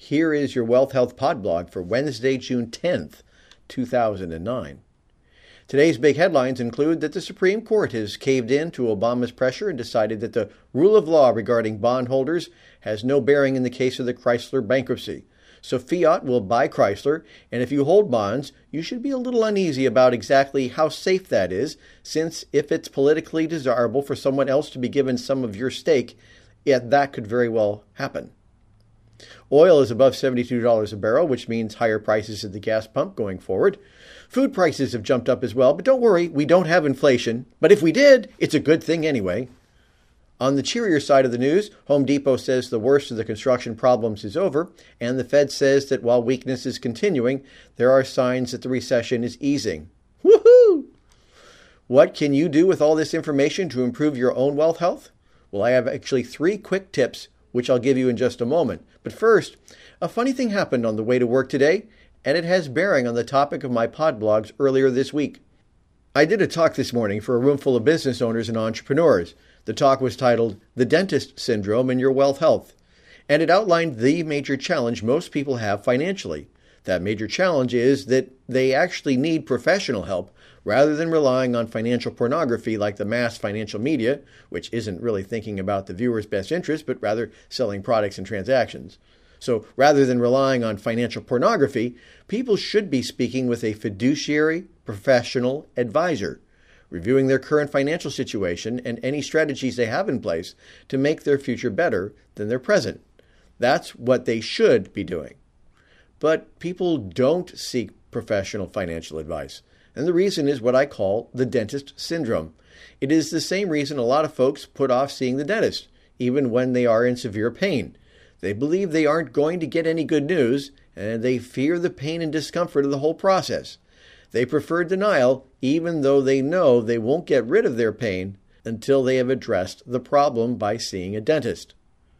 Here is your Wealth Health Pod blog for Wednesday, June 10th, 2009. Today's big headlines include that the Supreme Court has caved in to Obama's pressure and decided that the rule of law regarding bondholders has no bearing in the case of the Chrysler bankruptcy. So Fiat will buy Chrysler, and if you hold bonds, you should be a little uneasy about exactly how safe that is, since if it's politically desirable for someone else to be given some of your stake, yet that could very well happen. Oil is above $72 a barrel, which means higher prices at the gas pump going forward. Food prices have jumped up as well, but don't worry, we don't have inflation. But if we did, it's a good thing anyway. On the cheerier side of the news, Home Depot says the worst of the construction problems is over, and the Fed says that while weakness is continuing, there are signs that the recession is easing. Woohoo! What can you do with all this information to improve your own wealth health? Well, I have actually 3 quick tips, which I'll give you in just a moment. But first, a funny thing happened on the way to work today, and it has bearing on the topic of my pod blogs earlier this week. I did a talk this morning for a room full of business owners and entrepreneurs. The talk was titled, The Dentist Syndrome in Your Wealth Health, and it outlined the major challenge most people have financially. That major challenge is that they actually need professional help rather than relying on financial pornography like the mass financial media, which isn't really thinking about the viewer's best interest, but rather selling products and transactions. So rather than relying on financial pornography, people should be speaking with a fiduciary professional advisor, reviewing their current financial situation and any strategies they have in place to make their future better than their present. That's what they should be doing. But people don't seek professional financial advice. And the reason is what I call the dentist syndrome. It is the same reason a lot of folks put off seeing the dentist, even when they are in severe pain. They believe they aren't going to get any good news, and they fear the pain and discomfort of the whole process. They prefer denial, even though they know they won't get rid of their pain until they have addressed the problem by seeing a dentist.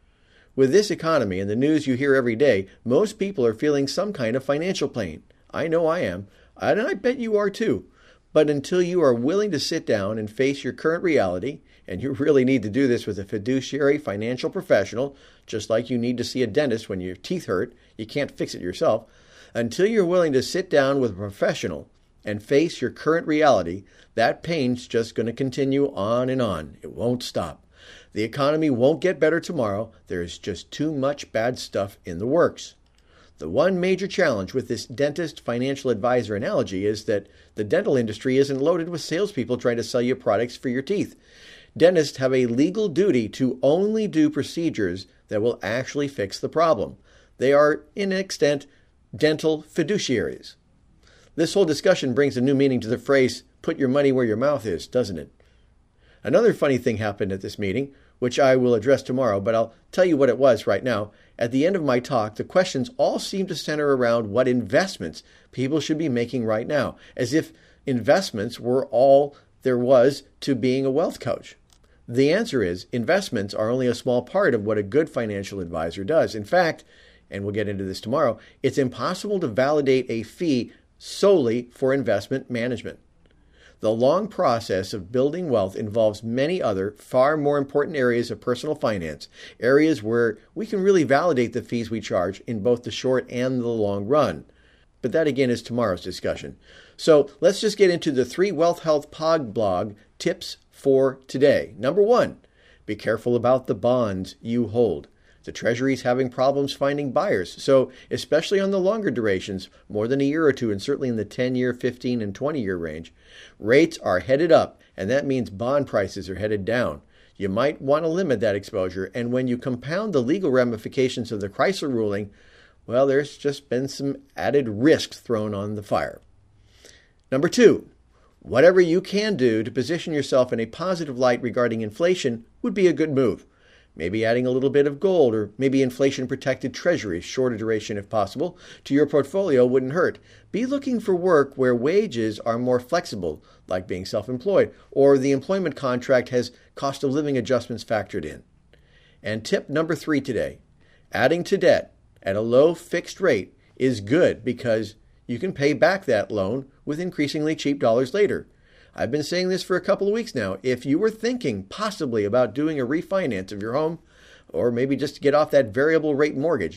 With this economy and the news you hear every day, most people are feeling some kind of financial pain. I know I am, and I bet you are too. But until you are willing to sit down and face your current reality, and you really need to do this with a fiduciary financial professional, just like you need to see a dentist when your teeth hurt, you can't fix it yourself, until you're willing to sit down with a professional and face your current reality, that pain's just going to continue on and on. It won't stop. The economy won't get better tomorrow. There is just too much bad stuff in the works. The one major challenge with this dentist financial advisor analogy is that the dental industry isn't loaded with salespeople trying to sell you products for your teeth. Dentists have a legal duty to only do procedures that will actually fix the problem. They are, in an extent, dental fiduciaries. This whole discussion brings a new meaning to the phrase, put your money where your mouth is, doesn't it? Another funny thing happened at this meeting, which I will address tomorrow, but I'll tell you what it was right now. At the end of my talk, the questions all seem to center around what investments people should be making right now, as if investments were all there was to being a wealth coach. The answer is investments are only a small part of what a good financial advisor does. In fact, and we'll get into this tomorrow, it's impossible to validate a fee solely for investment management. The long process of building wealth involves many other, far more important areas of personal finance, areas where we can really validate the fees we charge in both the short and the long run. But that again is tomorrow's discussion. So let's just get into the 3 Wealth Health Pod blog tips for today. Number 1, be careful about the bonds you hold. The Treasury's having problems finding buyers, so especially on the longer durations, more than a year or two, and certainly in the 10-year, 15, and 20-year range, rates are headed up, and that means bond prices are headed down. You might want to limit that exposure, and when you compound the legal ramifications of the Chrysler ruling, well, there's just been some added risks thrown on the fire. Number 2, whatever you can do to position yourself in a positive light regarding inflation would be a good move. Maybe adding a little bit of gold or maybe inflation-protected treasuries, shorter duration if possible, to your portfolio wouldn't hurt. Be looking for work where wages are more flexible, like being self-employed, or the employment contract has cost of living adjustments factored in. And tip number 3 today, adding to debt at a low fixed rate is good because you can pay back that loan with increasingly cheap dollars later. I've been saying this for a couple of weeks now. If you were thinking possibly about doing a refinance of your home, or maybe just to get off that variable rate mortgage,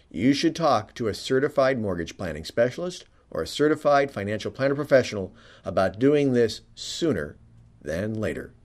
you should talk to a certified mortgage planning specialist or a certified financial planner professional about doing this sooner than later.